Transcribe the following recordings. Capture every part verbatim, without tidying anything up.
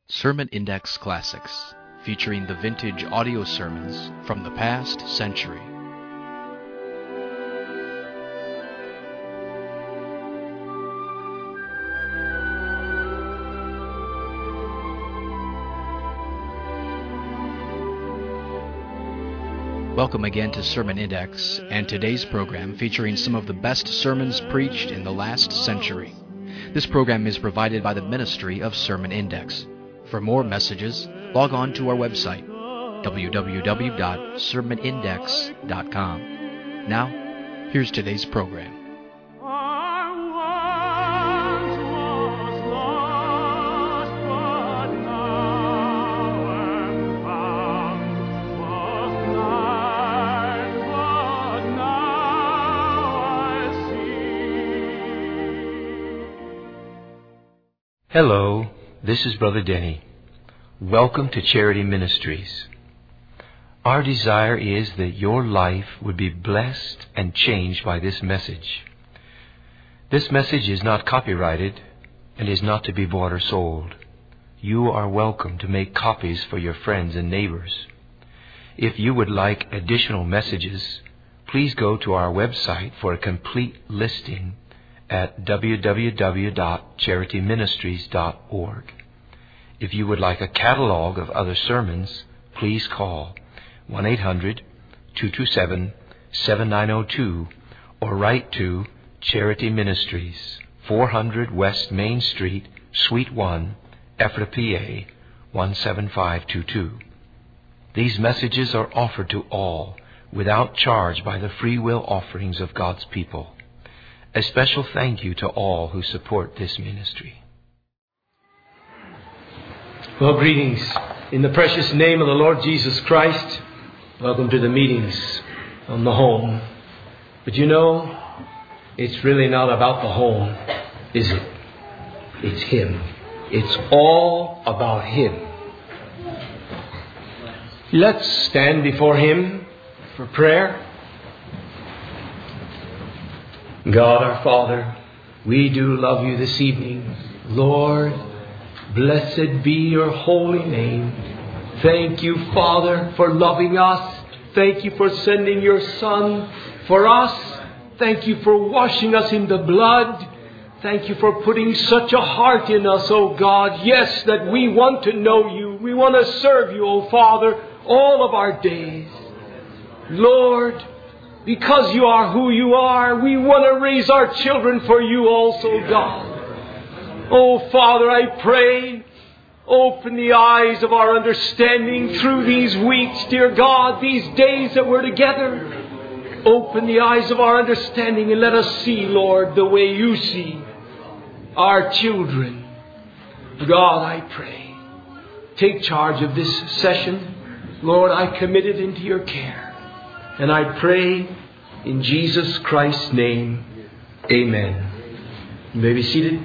Sermon Index Classics, featuring the vintage audio sermons from the past century. Welcome again to Sermon Index, and today's program featuring some of the best sermons preached in the last century. This program is provided by the Ministry of Sermon Index. For more messages, log on to our website, w w w dot sermon index dot com. Now, here's today's program. Hello, this is Brother Denny. Welcome to Charity Ministries. Our desire is that your life would be blessed and changed by this message. This message is not copyrighted and is not to be bought or sold. You are welcome to make copies for your friends and neighbors. If you would like additional messages, please go to our website for a complete listing at w w w dot charity ministries dot org. If you would like a catalog of other sermons, please call one eight hundred two two seven seven nine zero two or write to Charity Ministries, four hundred West Main Street, Suite one, Ephrata, P A one seven five two two. These messages are offered to all without charge by the free will offerings of God's people. A special thank you to all who support this ministry. Well, greetings in the precious name of the Lord Jesus Christ. Welcome to the meetings on the home. But you know, it's really not about the home, is it? It's Him. It's all about Him. Let's stand before Him for prayer. God our Father, we do love you this evening. Lord, blessed be your holy name. Thank you, Father, for loving us. Thank you for sending your Son for us. Thank you for washing us in the blood. Thank you for putting such a heart in us, O God. Yes, that we want to know you. We want to serve you, O Father, all of our days. Lord, because you are who you are, we want to raise our children for you also, God. Oh, Father, I pray, open the eyes of our understanding through these weeks, dear God, these days that we're together. Open the eyes of our understanding and let us see, Lord, the way you see our children. God, I pray, take charge of this session. Lord, I commit it into your care. And I pray in Jesus Christ's name, amen. You may be seated.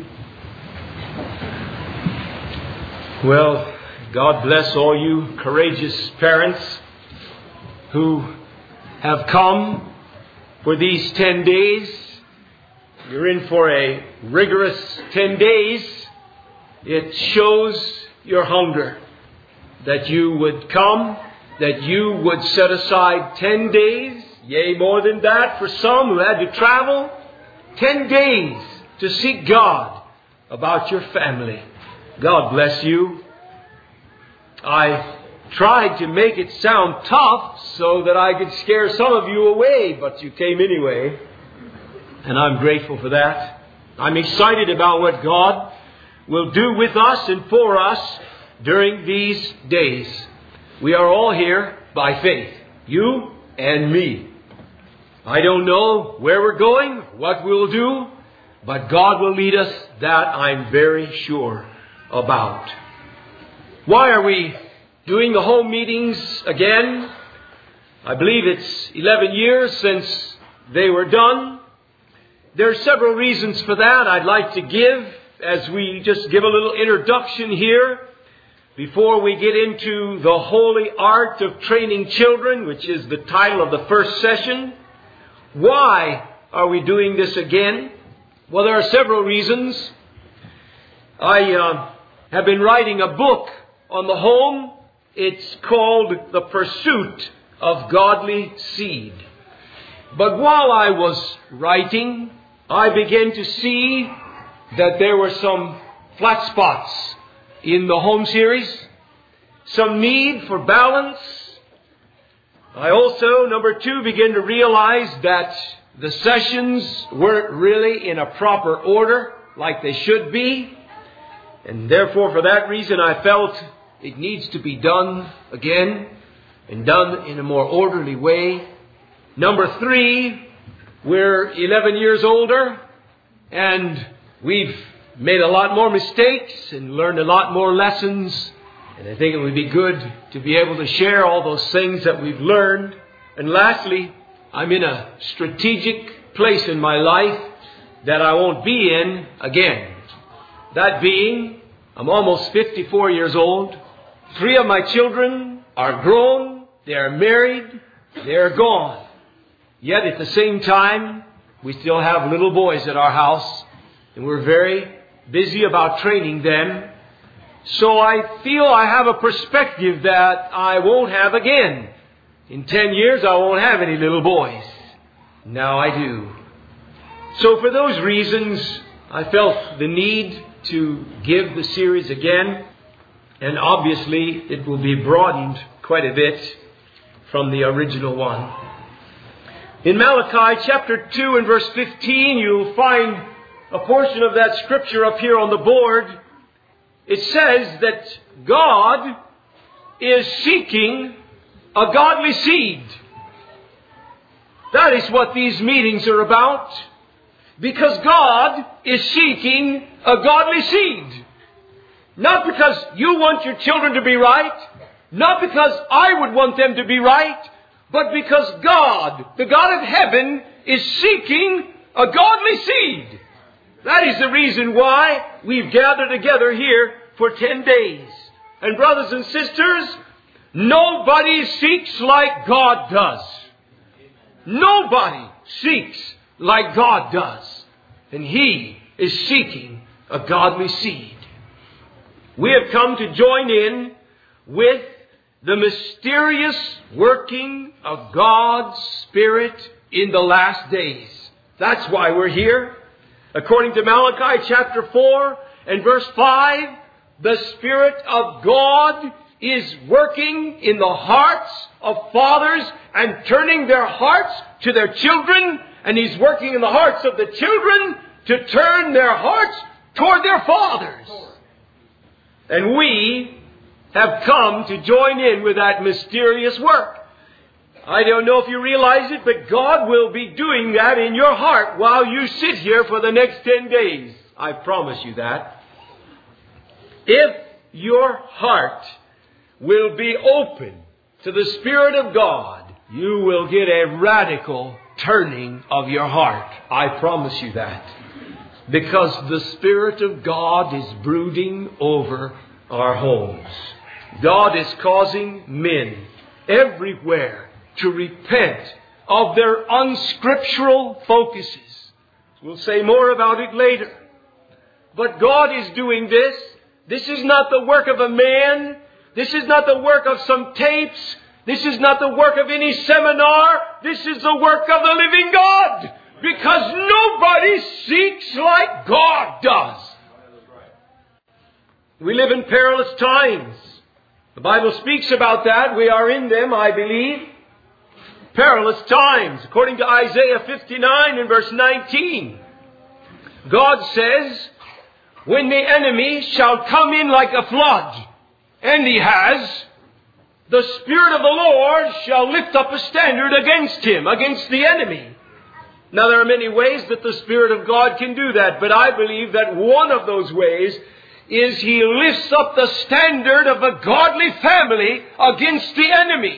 Well, God bless all you courageous parents who have come for these ten days. You're in for a rigorous ten days. It shows your hunger that you would come, that you would set aside ten days, yea, more than that, for some who had to travel, ten days to seek God about your family. God bless you. I tried to make it sound tough so that I could scare some of you away, but you came anyway, and I'm grateful for that. I'm excited about what God will do with us and for us during these days. We are all here by faith, you and me. I don't know where we're going, what we'll do, but God will lead us. That I'm very sure about. Why are we doing the home meetings again? I believe it's eleven years since they were done. There are several reasons for that I'd like to give as we just give a little introduction here before we get into the holy art of training children, which is the title of the first session. Why are we doing this again? Well, there are several reasons. I uh, have been writing a book on the home. It's called The Pursuit of Godly Seed. But while I was writing, I began to see that there were some flat spots in the home series, some need for balance. I also, number two, began to realize that the sessions weren't really in a proper order like they should be. And therefore, for that reason, I felt it needs to be done again and done in a more orderly way. Number three, we're eleven years older and we've made a lot more mistakes and learned a lot more lessons. And I think it would be good to be able to share all those things that we've learned. And lastly, I'm in a strategic place in my life that I won't be in again. That being, I'm almost fifty-four years old. Three of my children are grown. They are married. They are gone. Yet at the same time, we still have little boys at our house. And we're very busy about training them. So I feel I have a perspective that I won't have again. In ten years, I won't have any little boys. Now I do. So for those reasons, I felt the need to give the series again. And obviously, it will be broadened quite a bit from the original one. In Malachi chapter two and verse fifteen, you'll find a portion of that scripture up here on the board. It says that God is seeking a godly seed. That is what these meetings are about. Because God is seeking a godly seed. Not because you want your children to be right. Not because I would want them to be right. But because God, the God of heaven, is seeking a godly seed. That is the reason why we've gathered together here for ten days. And brothers and sisters, nobody seeks like God does. Nobody seeks like God does. And He is seeking a godly seed. We have come to join in with the mysterious working of God's Spirit in the last days. That's why we're here. According to Malachi chapter four and verse five, the Spirit of God is working in the hearts of fathers and turning their hearts to their children. And He's working in the hearts of the children to turn their hearts toward their fathers. And we have come to join in with that mysterious work. I don't know if you realize it, but God will be doing that in your heart while you sit here for the next ten days. I promise you that. If your heart will be open to the Spirit of God, you will get a radical turning of your heart. I promise you that. Because the Spirit of God is brooding over our homes. God is causing men everywhere to repent of their unscriptural focuses. We'll say more about it later. But God is doing this. This is not the work of a man. This is not the work of some tapes. This is not the work of any seminar. This is the work of the living God. Because nobody seeks like God does. We live in perilous times. The Bible speaks about that. We are in them, I believe. Perilous times. According to Isaiah fifty-nine and verse nineteen. God says, when the enemy shall come in like a flood, and he has, the Spirit of the Lord shall lift up a standard against him, against the enemy. Now there are many ways that the Spirit of God can do that, but I believe that one of those ways is He lifts up the standard of a godly family against the enemy.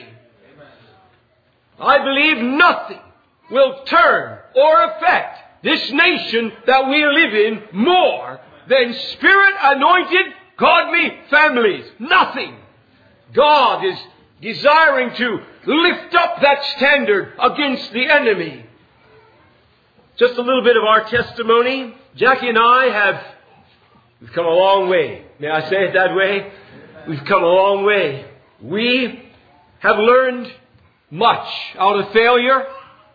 I believe nothing will turn or affect this nation that we live in more than Spirit-anointed, godly families. Nothing. God is desiring to lift up that standard against the enemy. Just a little bit of our testimony. Jackie and I have We've come a long way. May I say it that way? We've come a long way. We have learned much out of failure.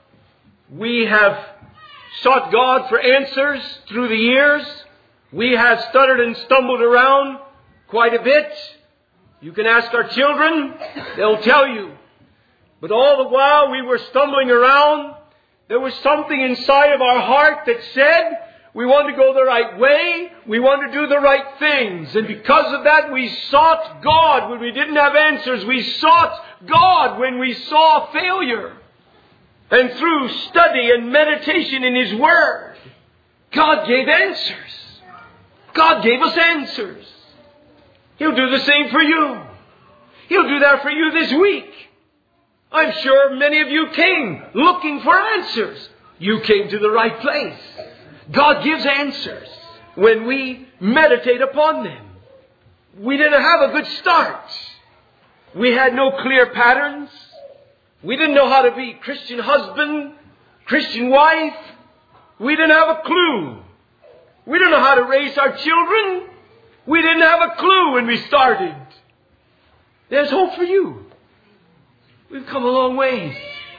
We have sought God for answers through the years. We have stuttered and stumbled around quite a bit. You can ask our children, they'll tell you. But all the while we were stumbling around, there was something inside of our heart that said, we want to go the right way, we want to do the right things. And because of that, we sought God when we didn't have answers. We sought God when we saw failure. And through study and meditation in His Word, God gave answers. God gave us answers. He'll do the same for you. He'll do that for you this week. I'm sure many of you came looking for answers. You came to the right place. God gives answers when we meditate upon them. We didn't have a good start. We had no clear patterns. We didn't know how to be Christian husband, Christian wife. We didn't have a clue. We didn't know how to raise our children. We didn't have a clue when we started. There's hope for you. We've come a long ways.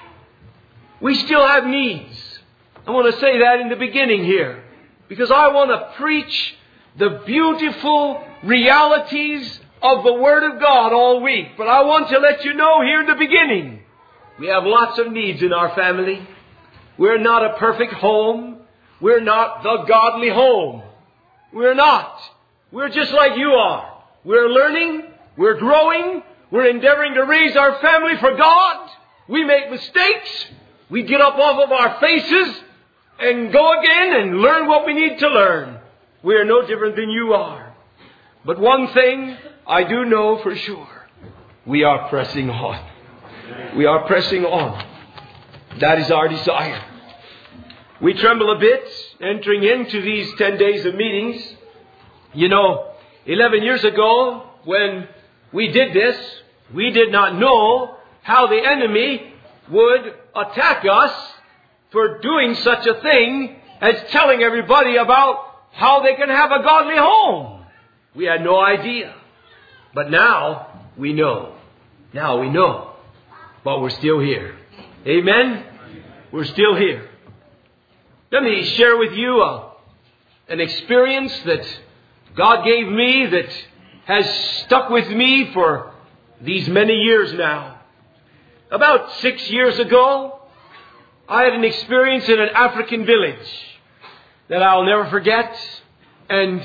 We still have needs. I want to say that in the beginning here, because I want to preach the beautiful realities of the Word of God all week. But I want to let you know here in the beginning, we have lots of needs in our family. We're not a perfect home. We're not the godly home. We're not. We're just like you are. We're learning. We're growing. We're endeavoring to raise our family for God. We make mistakes. We get up off of our faces and go again and learn what we need to learn. We are no different than you are. But one thing I do know for sure. We are pressing on. We are pressing on. That is our desire. We tremble a bit entering into these ten days of meetings. You know, eleven years ago when we did this, we did not know how the enemy would attack us for doing such a thing as telling everybody about how they can have a godly home. We had no idea. But now we know. Now we know. But we're still here. Amen? We're still here. Let me share with you a, an experience that God gave me that has stuck with me for these many years now. About six years ago, I had an experience in an African village that I'll never forget. And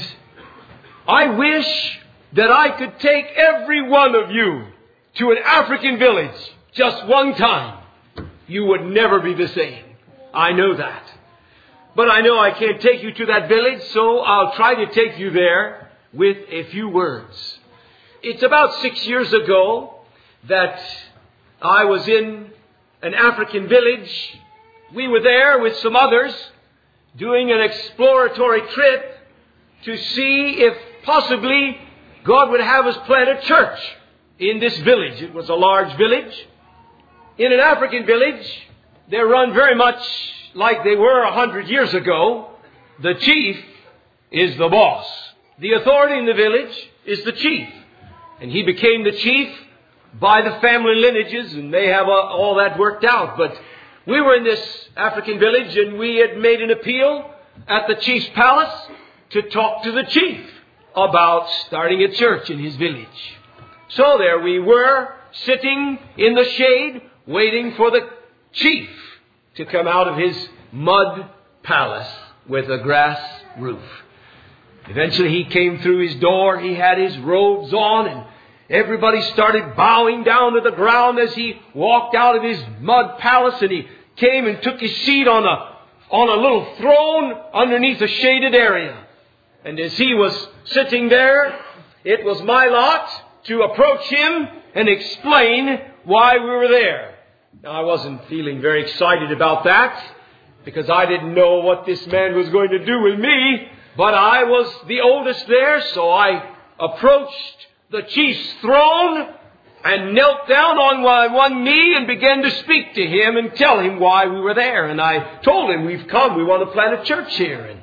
I wish that I could take every one of you to an African village just one time. You would never be the same. I know that. But I know I can't take you to that village, so I'll try to take you there with a few words. It's about six years ago that I was in an African village. We were there with some others doing an exploratory trip to see if possibly God would have us plant a church in this village. It was a large village. In an African village, they're run very much like they were a hundred years ago. The chief is the boss. The authority in the village is the chief. And he became the chief by the family lineages, and they have uh, all that worked out. But we were in this African village, and we had made an appeal at the chief's palace to talk to the chief about starting a church in his village. So there we were, sitting in the shade, waiting for the chief to come out of his mud palace with a grass roof. Eventually he came through his door. He had his robes on, and everybody started bowing down to the ground as he walked out of his mud palace, and he came and took his seat on a on a little throne underneath a shaded area. And as he was sitting there, it was my lot to approach him and explain why we were there. Now, I wasn't feeling very excited about that because I didn't know what this man was going to do with me, but I was the oldest there, so I approached the chief's throne and knelt down on my one knee and began to speak to him and tell him why we were there. And I told him, we've come, we want to plant a church here. And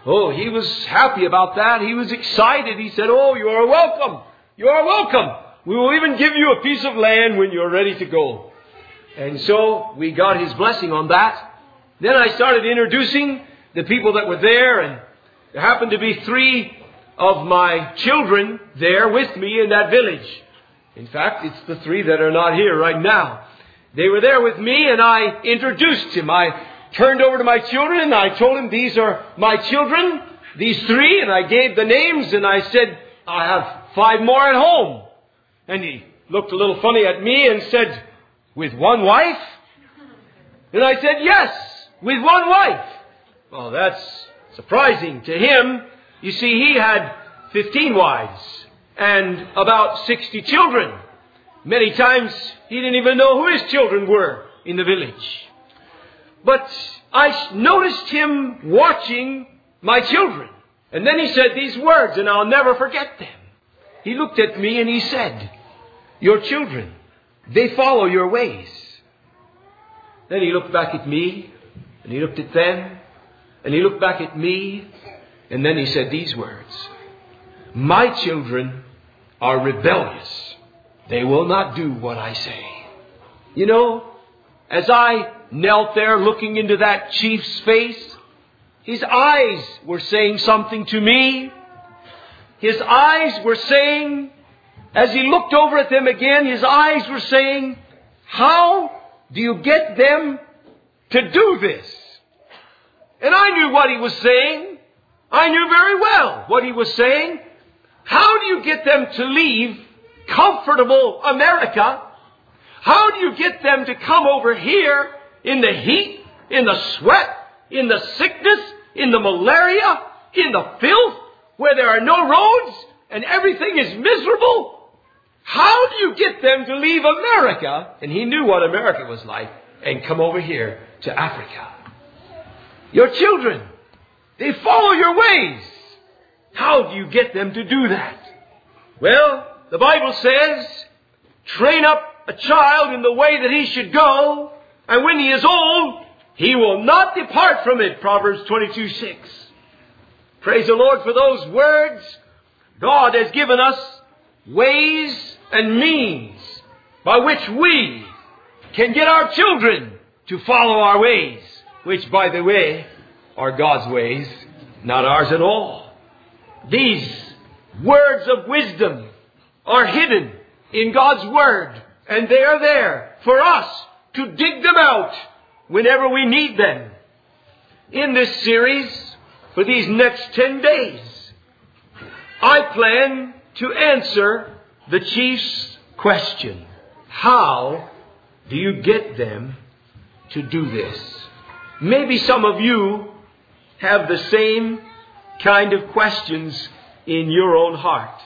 Oh, he was happy about that. He was excited. He said, oh, you are welcome. You are welcome. We will even give you a piece of land when you're ready to go. And so we got his blessing on that. Then I started introducing the people that were there, and there happened to be three of my children there with me in that village. In fact, it's the three that are not here right now. They were there with me, and I introduced him. I turned over to my children, and I told him, these are my children, these three, and I gave the names, and I said, I have five more at home. And he looked a little funny at me and said, with one wife? And I said, yes, with one wife. Well, that's surprising to him. You see, he had fifteen wives and about sixty children. Many times he didn't even know who his children were in the village. But I noticed him watching my children. And then he said these words, and I'll never forget them. He looked at me and he said, your children, they follow your ways. Then he looked back at me, and he looked at them, and he looked back at me, and then he said these words, my children are rebellious. They will not do what I say. You know, as I knelt there looking into that chief's face, his eyes were saying something to me. His eyes were saying, as he looked over at them again, his eyes were saying, how do you get them to do this? And I knew what he was saying. I knew very well what he was saying. How do you get them to leave comfortable America? How do you get them to come over here in the heat, in the sweat, in the sickness, in the malaria, in the filth, where there are no roads and everything is miserable? How do you get them to leave America? And he knew what America was like, and come over here to Africa. Your children, they follow your ways. How do you get them to do that? Well, the Bible says, train up a child in the way that he should go, and when he is old, he will not depart from it. Proverbs twenty-two six. Praise the Lord for those words. God has given us ways and means by which we can get our children to follow our ways, which, by the way, are God's ways, not ours at all. These words of wisdom are hidden in God's Word, and they are there for us to dig them out whenever we need them. In this series, for these next ten days, I plan to answer the chief's question. How do you get them to do this? Maybe some of you have the same kind of questions in your own heart.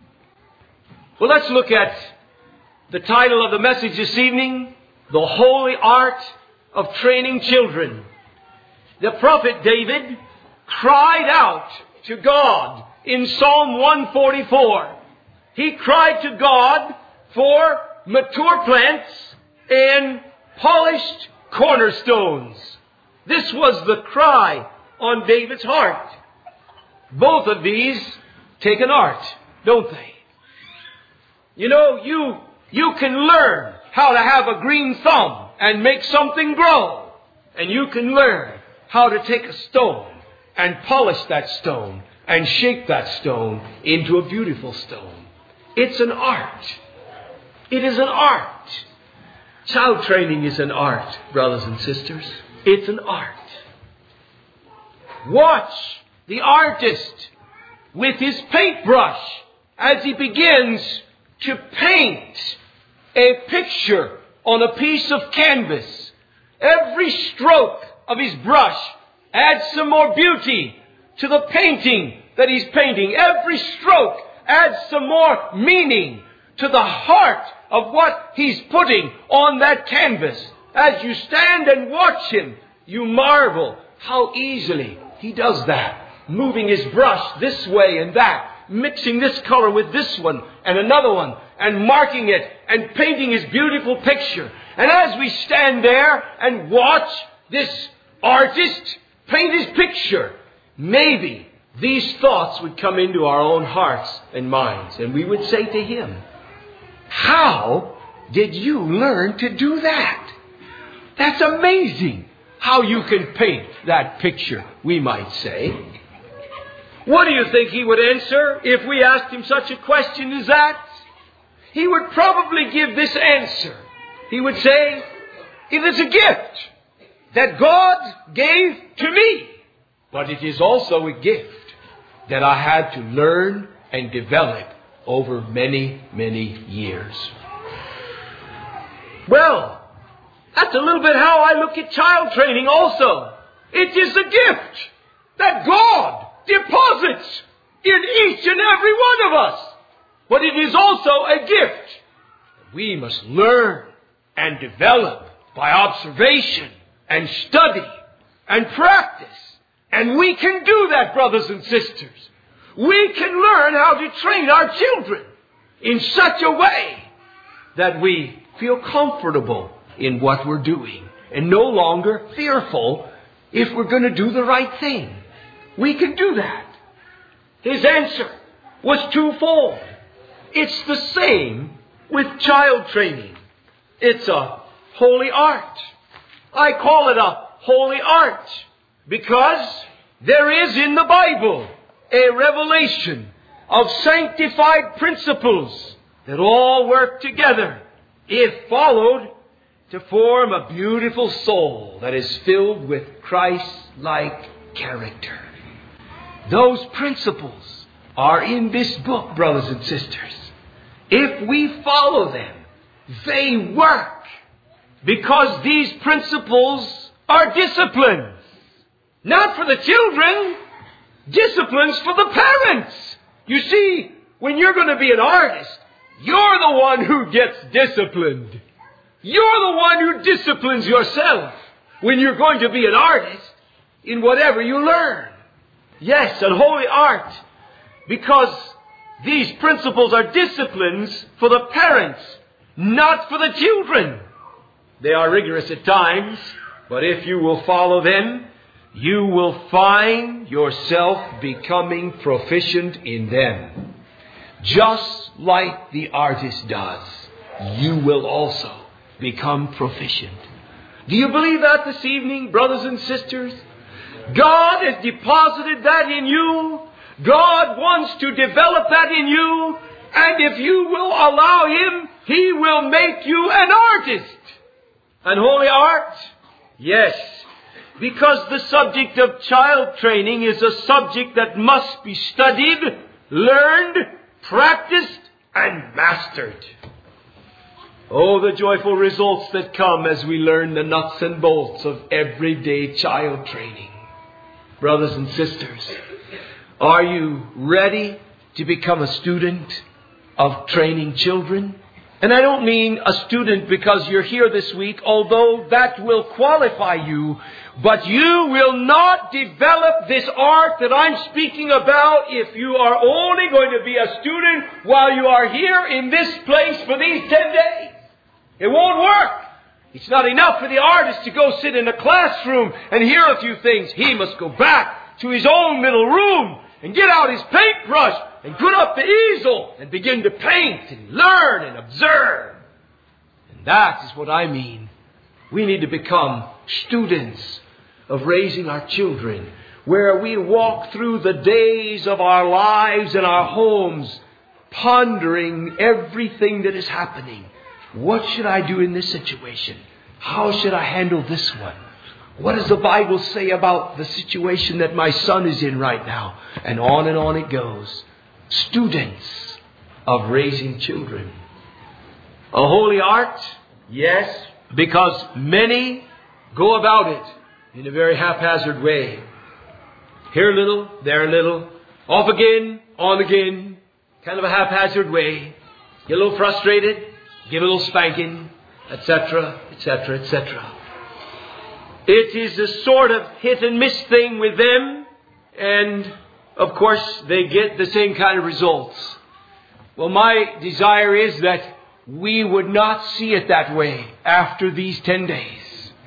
Well, let's look at the title of the message this evening, The Holy Art of Training Children. The prophet David cried out to God in Psalm one forty-four. He cried to God for mature plants and polished cornerstones. This was the cry on David's heart. Both of these take an art, don't they? You know, you, you can learn how to have a green thumb and make something grow. And you can learn how to take a stone and polish that stone and shape that stone into a beautiful stone. It's an art. It is an art. Child training is an art, brothers and sisters. It's an art. Watch the artist with his paintbrush as he begins to paint a picture on a piece of canvas. Every stroke of his brush adds some more beauty to the painting that he's painting. Every stroke adds some more meaning to the heart of what he's putting on that canvas. As you stand and watch him, you marvel how easily he does that. Moving his brush this way and that, mixing this color with this one and another one, and marking it and painting his beautiful picture. And as we stand there and watch this artist paint his picture, maybe these thoughts would come into our own hearts and minds, and we would say to him, how did you learn to do that? That's amazing how you can paint that picture, we might say. What do you think he would answer if we asked him such a question as that? He would probably give this answer. He would say, it is a gift that God gave to me, but it is also a gift that I had to learn and develop over many, many years. Well, that's a little bit how I look at child training also. It is a gift that God deposits in each and every one of us. But it is also a gift that we must learn and develop by observation and study and practice. And we can do that, brothers and sisters. We can learn how to train our children in such a way that we feel comfortable in what we're doing and no longer fearful if we're going to do the right thing. We can do that. His answer was twofold. It's the same with child training. It's a holy art. I call it a holy art because there is in the Bible a revelation of sanctified principles that all work together, if followed, to form a beautiful soul that is filled with Christ-like character. Those principles are in this book, brothers and sisters. If we follow them, they work because these principles are disciplines. Not for the children, disciplines for the parents. You see, when you're going to be an artist, you're the one who gets disciplined. You're the one who disciplines yourself when you're going to be an artist in whatever you learn. Yes, an holy art, because these principles are disciplines for the parents, not for the children. They are rigorous at times, but if you will follow them, you will find yourself becoming proficient in them. Just like the artist does, you will also become proficient. Do you believe that this evening, brothers and sisters? God has deposited that in you. God wants to develop that in you. And if you will allow Him, He will make you an artist. An holy art? Yes. Because the subject of child training is a subject that must be studied, learned, practiced, and mastered. Oh, the joyful results that come as we learn the nuts and bolts of everyday child training. Brothers and sisters, are you ready to become a student of training children? And I don't mean a student because you're here this week, although that will qualify you. But you will not develop this art that I'm speaking about if you are only going to be a student while you are here in this place for these ten days. It won't work. It's not enough for the artist to go sit in a classroom and hear a few things. He must go back to his own little room and get out his paintbrush and put up the easel and begin to paint and learn and observe. And that is what I mean. We need to become students of raising our children, where we walk through the days of our lives and our homes, pondering everything that is happening. What should I do in this situation? How should I handle this one? What does the Bible say about the situation that my son is in right now? And on and on it goes. Students of raising children. A holy art? Yes, because many go about it in a very haphazard way. Here a little, there a little, off again, on again, kind of a haphazard way. Get a little frustrated, give a little spanking, et cetera, et cetera, et cetera. It is a sort of hit and miss thing with them, and of course they get the same kind of results. Well, my desire is that we would not see it that way after these ten days.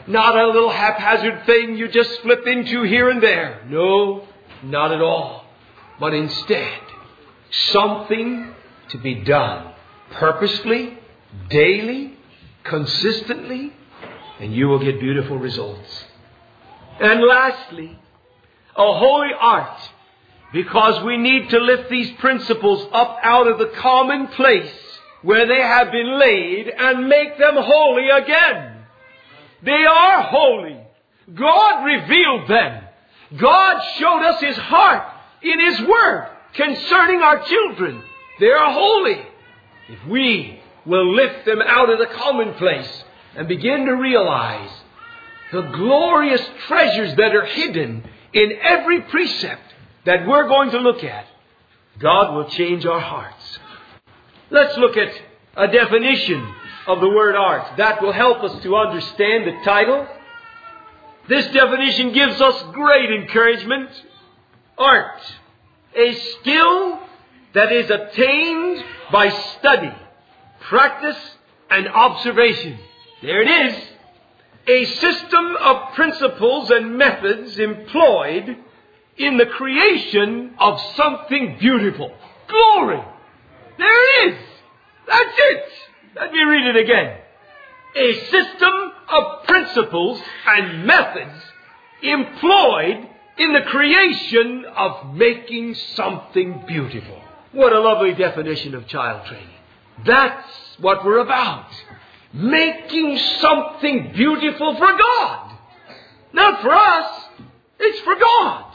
not a little haphazard thing you just flip into here and there. No, not at all. But instead, something to be done purposefully, daily, consistently, and you will get beautiful results. And lastly, a holy art, because we need to lift these principles up out of the common place where they have been laid and make them holy again. They are holy. God revealed them. God showed us His heart in His Word concerning our children. They are holy. If we will lift them out of the commonplace and begin to realize the glorious treasures that are hidden in every precept that we're going to look at, God will change our hearts. Let's look at a definition of the word art. That will help us to understand the title. This definition gives us great encouragement. Art, a skill that is attained by study, practice, and observation. There it is. A system of principles and methods employed in the creation of something beautiful. Glory! There it is! That's it! Let me read it again. A system of principles and methods employed in the creation of making something beautiful. What a lovely definition of child training. That's what we're about. Making something beautiful for God. Not for us. It's for God.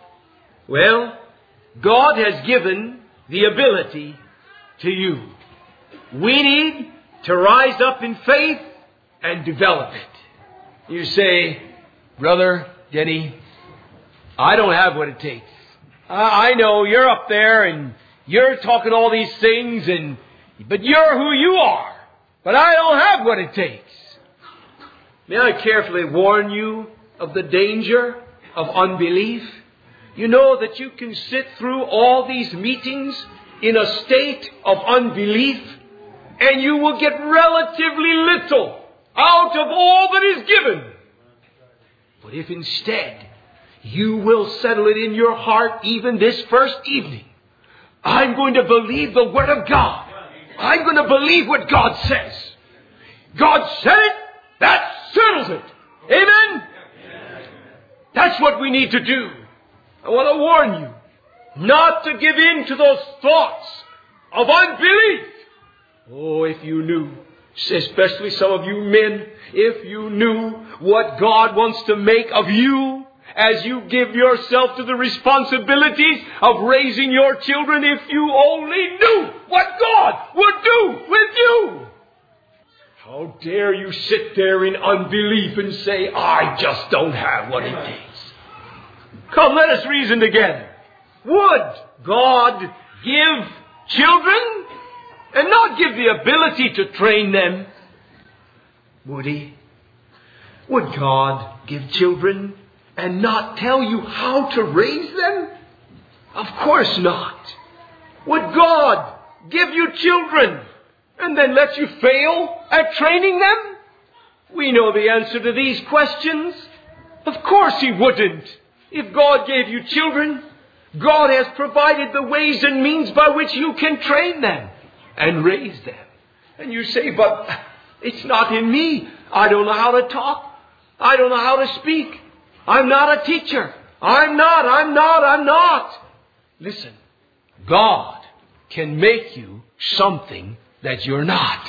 Well, God has given the ability to you. We need to rise up in faith and develop it. You say, Brother Denny, I don't have what it takes. I know you're up there and you're talking all these things, and but you're who you are. But I don't have what it takes. May I carefully warn you of the danger of unbelief? You know that you can sit through all these meetings in a state of unbelief, and you will get relatively little out of all that is given. But if instead you will settle it in your heart even this first evening, I'm going to believe the Word of God. I'm going to believe what God says. God said it, that settles it. Amen? That's what we need to do. I want to warn you not to give in to those thoughts of unbelief. Oh, if you knew, especially some of you men, if you knew what God wants to make of you as you give yourself to the responsibilities of raising your children, if you only knew what God would do with you. How dare you sit there in unbelief and say, I just don't have what it takes. Come, let us reason together. Would God give children and not give the ability to train them? Would He? Would God give children and not tell you how to raise them? Of course not. Would God give you children and then let you fail at training them? We know the answer to these questions. Of course He wouldn't. If God gave you children, God has provided the ways and means by which you can train them and raise them. And you say, but it's not in me. I don't know how to talk. I don't know how to speak. I'm not a teacher. I'm not, I'm not, I'm not. Listen, God can make you something that you're not.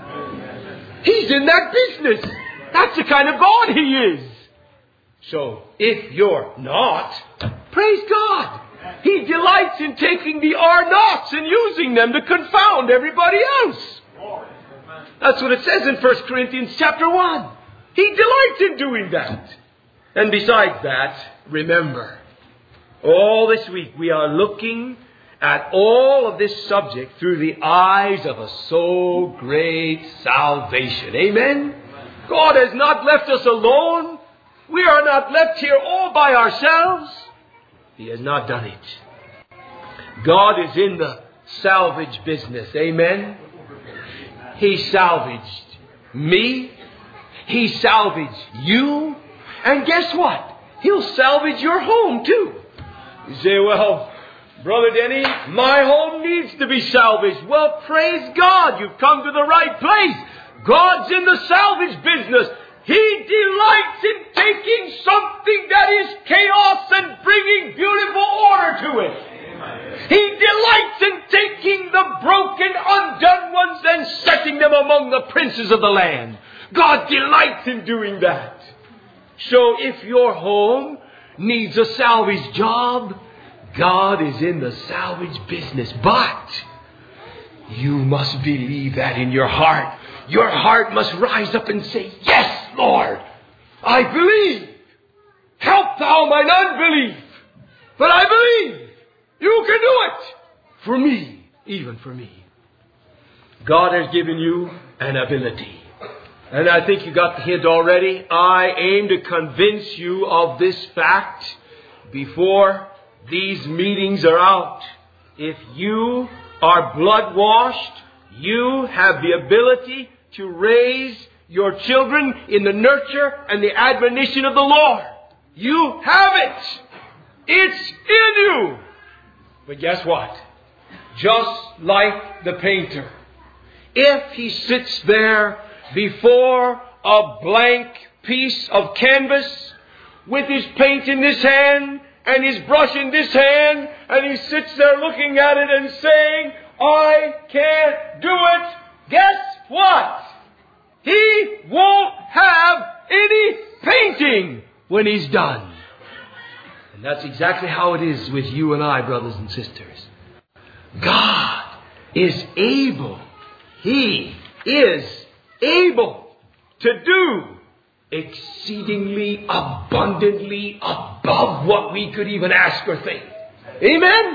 He's in that business. That's the kind of God He is. So, if you're not, praise God. He delights in taking the are nots and using them to confound everybody else. That's what it says in First Corinthians chapter one. He delights in doing that. And besides that, remember, all this week we are looking at all of this subject through the eyes of a so great salvation. Amen? God has not left us alone. We are not left here all by ourselves. He has not done it. God is in the salvage business. Amen? He salvaged me. He salvaged you. And guess what? He'll salvage your home too. You say, well, Brother Denny, my home needs to be salvaged. Well, praise God. You've come to the right place. God's in the salvage business. He delights in taking something that is chaos and bringing beautiful order to it. He delights in taking the broken, undone ones and setting them among the princes of the land. God delights in doing that. So if your home needs a salvage job, God is in the salvage business. But you must believe that in your heart. Your heart must rise up and say, yes, Lord, I believe. Help thou mine unbelief. But I believe you can do it for me, even for me. God has given you an ability. And I think you got the hint already. I aim to convince you of this fact before these meetings are out. If you are blood washed, you have the ability to raise your children in the nurture and the admonition of the Lord. You have it. It's in you. But guess what? Just like the painter, if he sits there before a blank piece of canvas with his paint in this hand and his brush in this hand, and he sits there looking at it and saying, I can't do it, guess what? He won't have any painting when he's done. And that's exactly how it is with you and I, brothers and sisters. God is able. He is able to do exceedingly abundantly above what we could even ask or think. Amen?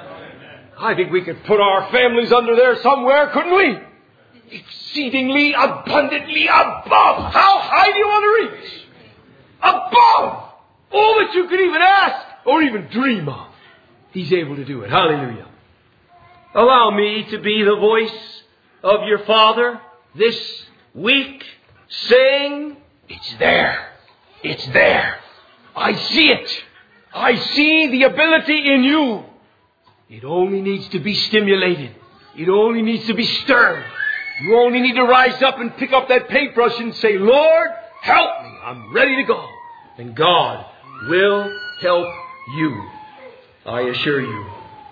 I think we could put our families under there somewhere, couldn't we? Exceedingly abundantly above. How high do you want to reach? Above all that you could even ask or even dream of. He's able to do it. Hallelujah. Allow me to be the voice of your Father this week, saying, it's there. It's there. I see it. I see the ability in you. It only needs to be stimulated. It only needs to be stirred. You only need to rise up and pick up that paintbrush and say, Lord, help me. I'm ready to go. And God will help you. I assure you.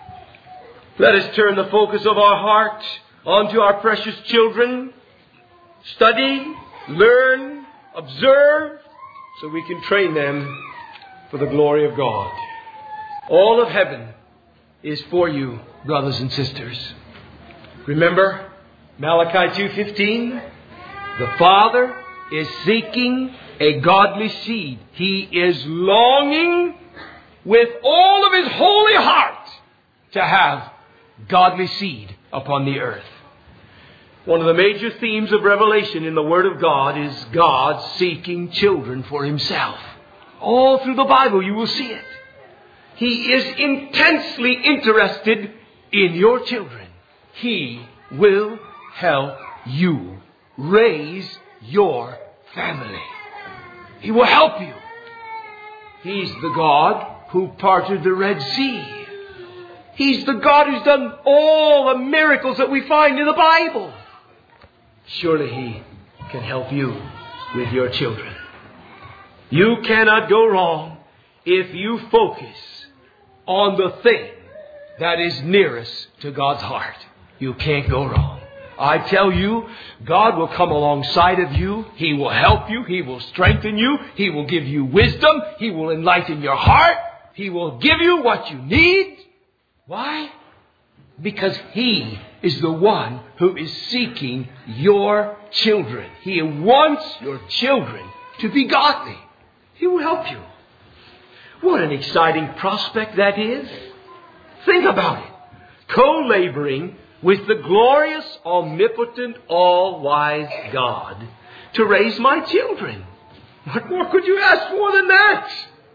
Let us turn the focus of our heart onto our precious children. Study, learn, observe, so we can train them for the glory of God. All of heaven is for you, brothers and sisters. Remember Malachi two fifteen? The Father is seeking a godly seed. He is longing with all of His holy heart to have godly seed upon the earth. One of the major themes of Revelation in the Word of God is God seeking children for Himself. All through the Bible you will see it. He is intensely interested in your children. He will help you raise your family. He will help you. He's the God who parted the Red Sea. He's the God who's done all the miracles that we find in the Bible. Surely He can help you with your children. You cannot go wrong if you focus on the thing that is nearest to God's heart. You can't go wrong. I tell you, God will come alongside of you. He will help you. He will strengthen you. He will give you wisdom. He will enlighten your heart. He will give you what you need. Why? Because He is the one who is seeking your children. He wants your children to be godly. He will help you. What an exciting prospect that is. Think about it. Co-laboring with the glorious, omnipotent, all-wise God to raise my children. What more could you ask for than that?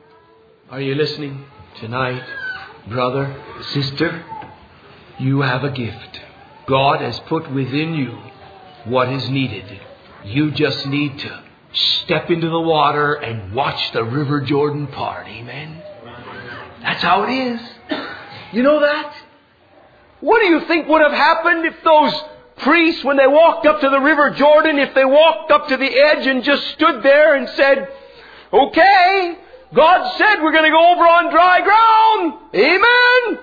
Are you listening tonight, brother, sister? You have a gift. God has put within you what is needed. You just need to step into the water and watch the River Jordan part. Amen. That's how it is. You know that? What do you think would have happened if those priests, when they walked up to the River Jordan, if they walked up to the edge and just stood there and said, okay, God said we're going to go over on dry ground. Amen.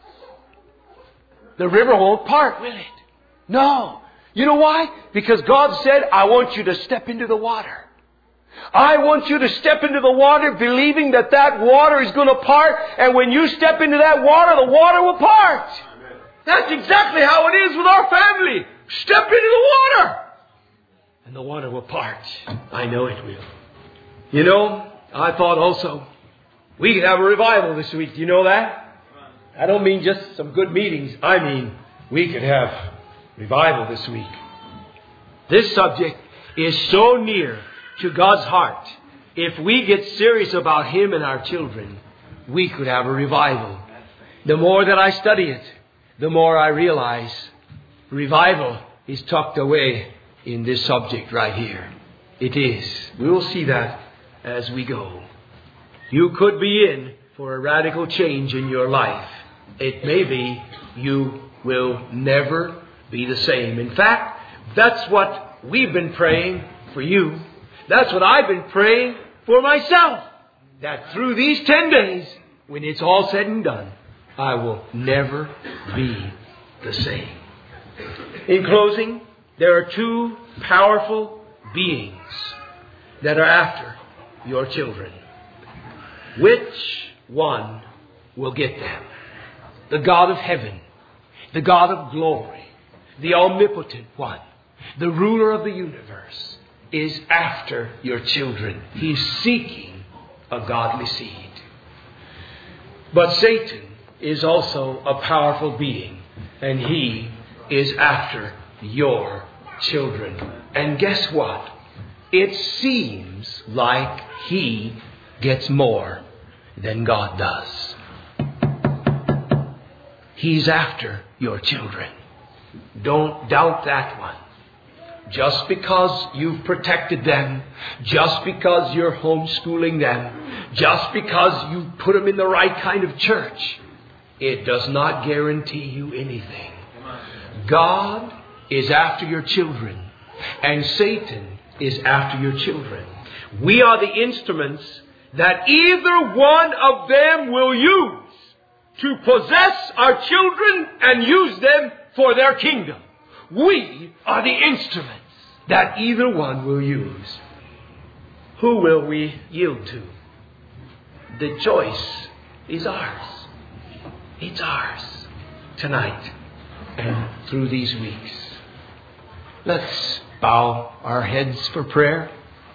The river won't part, will it? No. You know why? Because God said, I want you to step into the water. I want you to step into the water believing that that water is going to part. And when you step into that water, the water will part. Amen. That's exactly how it is with our family. Step into the water. And the water will part. I know it will. You know, I thought also we could have a revival this week. Do you know that? I don't mean just some good meetings. I mean we could have revival this week. This subject is so near to God's heart. If we get serious about Him and our children, we could have a revival. The more that I study it, the more I realize revival is tucked away in this subject right here. It is. We will see that as we go. You could be in for a radical change in your life. It may be you will never be the same. In fact, that's what we've been praying for you. That's what I've been praying for myself. That through these ten days, when it's all said and done, I will never be the same. In closing, there are two powerful beings that are after your children. Which one will get them? The God of heaven, the God of glory, the omnipotent one, the ruler of the universe, is after your children. He's seeking a godly seed. But Satan is also a powerful being, and he is after your children. And guess what? It seems like he gets more than God does. He's after your children. Don't doubt that one. Just because you've protected them, just because you're homeschooling them, just because you put them in the right kind of church, it does not guarantee you anything. God is after your children, and Satan is after your children. We are the instruments that either one of them will use to possess our children and use them for their kingdom. We are the instruments that either one will use. Who will we yield to? The choice is ours. It's ours tonight and through these weeks. Let's bow our heads for prayer.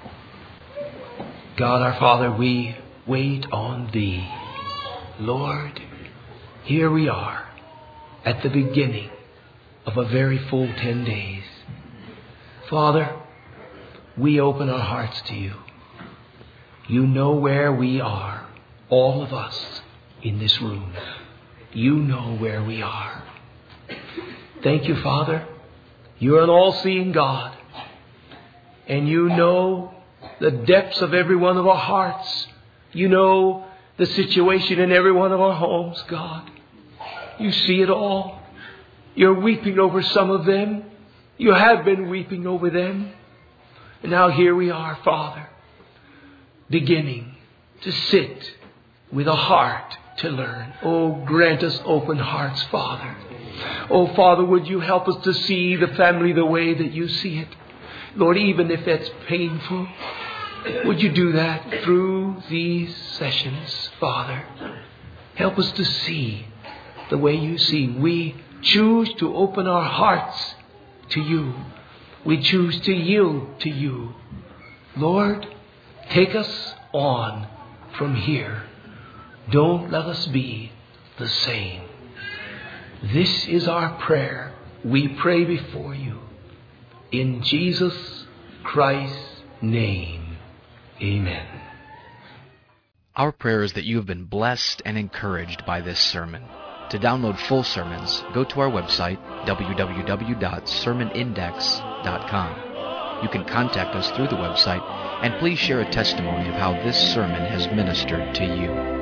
God our Father, we wait on Thee. Lord, here we are at the beginning of a very full ten days. Father, we open our hearts to You. You know where we are, all of us in this room. You know where we are. Thank You, Father. You're an all-seeing God. And You know the depths of every one of our hearts. You know the situation in every one of our homes, God. You see it all. You're weeping over some of them. You have been weeping over them. And now here we are, Father, beginning to sit with a heart to learn. Oh, grant us open hearts, Father. Oh, Father, would You help us to see the family the way that You see it? Lord, even if that's painful, would You do that through these sessions, Father? Help us to see the way You see. We choose to open our hearts to You. We choose to yield to You. Lord, take us on from here. Don't let us be the same. This is our prayer. We pray before You. In Jesus Christ's name. Amen. Our prayer is that you have been blessed and encouraged by this sermon. To download full sermons, go to our website, w w w dot sermon index dot com. You can contact us through the website, and please share a testimony of how this sermon has ministered to you.